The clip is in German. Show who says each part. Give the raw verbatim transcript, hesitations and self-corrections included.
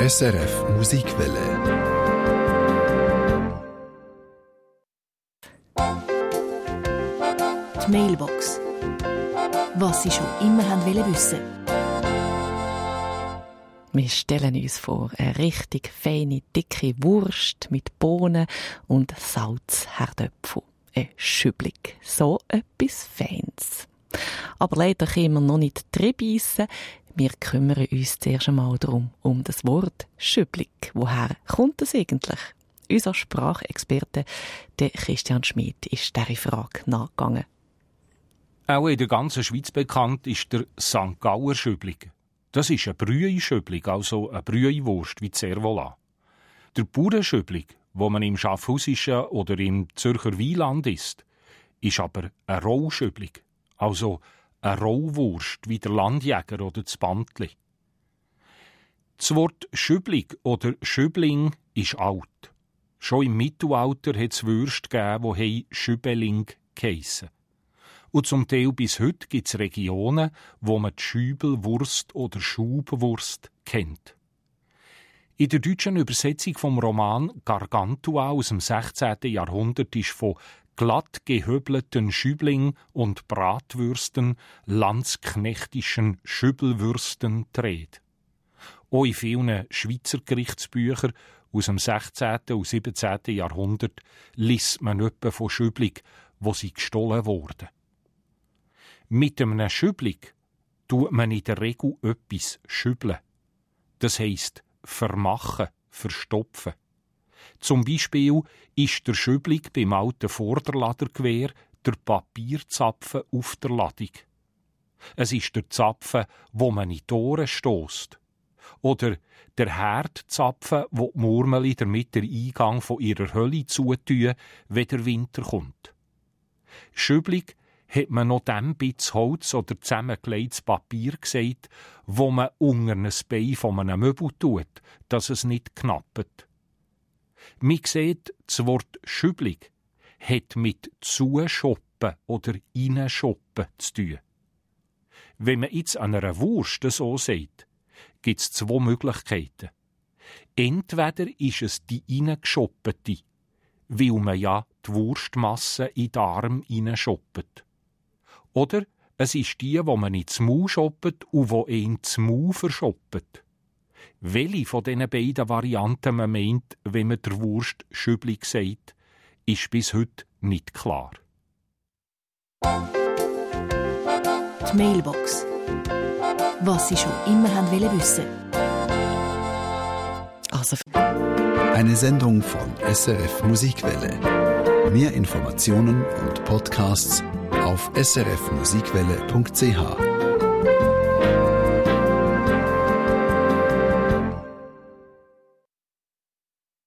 Speaker 1: S R F Musikwelle.
Speaker 2: Die Mailbox. Was Sie schon immer haben wollen wissen.
Speaker 3: Wir stellen uns vor, eine richtig feine, dicke Wurst mit Bohnen und Salzherdöpfel. Ein Schüblig. So etwas Feins. Aber leider können wir noch nicht reinbeissen. Wir kümmern uns zuerst einmal darum, um das Wort Schüblig. Woher kommt das eigentlich? Unser Sprachexperte, der Christian Schmid, ist dieser Frage nachgegangen.
Speaker 4: Auch in der ganzen Schweiz bekannt ist der Sankt Gauer Schüblig. Das ist ein Brüei-Schüblig, also eine Brüeiwurst wie Cervola. Der Bauernschüblig, wo man im Schaffhausischen oder im Zürcher Wieland isst, ist aber ein Rollschüblig, also eine Rollwurst wie der Landjäger oder das Bantli. Das Wort Schüblig oder Schübling ist alt. Schon im Mittelalter hat es Würste gegeben, die Schübeling geheissen. Und zum Teil bis heute gibt es Regionen, wo man die Schübelwurst oder Schubwurst kennt. In der deutschen Übersetzung vom Roman Gargantua aus dem sechzehnten Jahrhundert ist von glatt gehöbelten Schübling und Bratwürsten, landsknechtischen Schübelwürsten die Rede. Auch in vielen Schweizer Gerichtsbüchern aus dem sechzehnten und siebzehnten Jahrhundert liest man etwa von Schüblig, wo sie gestohlen wurden. Mit einem Schüblig tut man in der Regel etwas schübeln. Das heisst vermachen, verstopfen. Zum Beispiel ist der Schüblig beim alten Vorderladergewehr der Papierzapfen auf der Ladung. Es ist der Zapfen, wo man in die Ohren stösst. Oder der Herdzapfen, wo die Murmeli damit den Eingang von ihrer Hölle zutun, wenn der Winter kommt. Schüblig hat man noch dem Bitz Holz oder zusammengelegtes Papier gesagt, wo man unter ein Bein von einem Möbel tut, dass es nicht knappt. Man sieht, das Wort Schüblig hat mit zuschoppen oder reinschoppen zu tun. Wenn man jetzt an einer Wurst so sagt, gibt es zwei Möglichkeiten. Entweder ist es die reingeschoppete, weil man ja die Wurstmasse in den Arm reinschoppt. Oder es ist die, wo man ins Maul schoppt und wo ihn ins Maul verschoppt. Welche von diesen beiden Varianten man meint, wenn man der Wurst Schüblig sagt, ist bis heute nicht klar.
Speaker 2: Die Mailbox. Was Sie schon immer haben wollen wissen.
Speaker 3: Also
Speaker 1: Eine Sendung von S R F Musikwelle. Mehr Informationen und Podcasts auf s r f musikwelle punkt c h.